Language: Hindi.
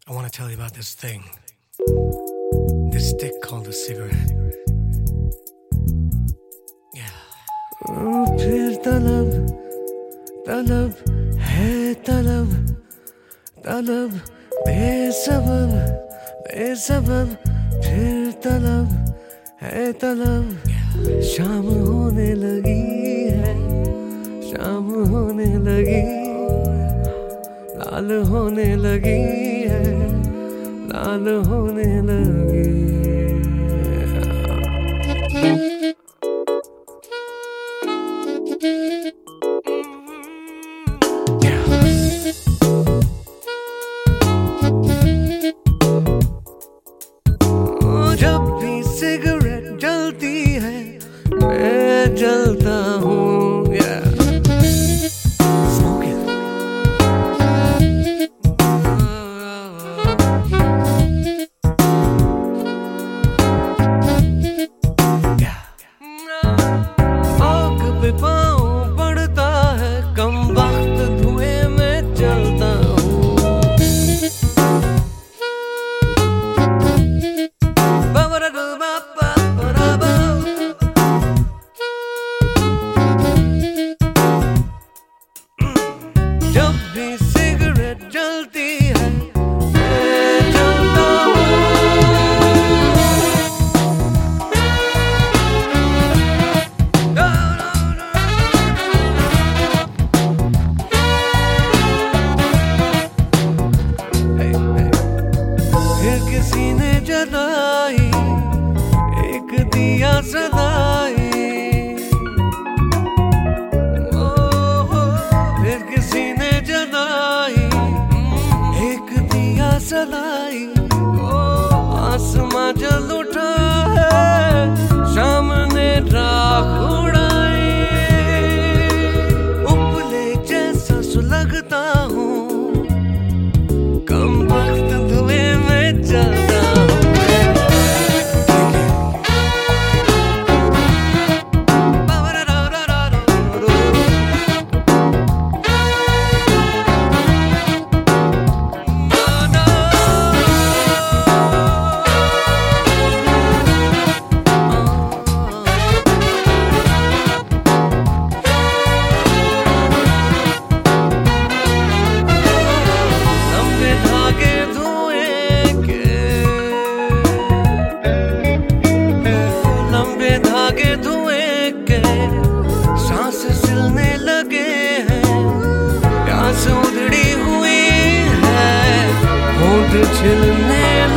I want to tell you about this thing, this stick called a cigarette. Yeah. फिर तलब तलब है तलब तलब बेसबब बेसबब फिर तलब है तलब शाम होने लगी है शाम होने लगी लाल होने लगी है लाल होने लगी जब भी सिगरेट जलती है मैं जलता हूँ पाँव पड़ता है कम वक्त धुएं में चलता हूँ जब भी सिगरेट जलती है मैं जलता किसी ने जलाई एक दिया सदाई फिर किसी ने जलाई एक दिया सदाई आसमां जल उठा है शाम ने राख उड़ाई उपले जैसा सुलगता हूँ कम वक्त धुएं में चलता धागे धुएं के सांस सिलने लगे हैं प्यास उधड़ी हुई है होंठ छिलने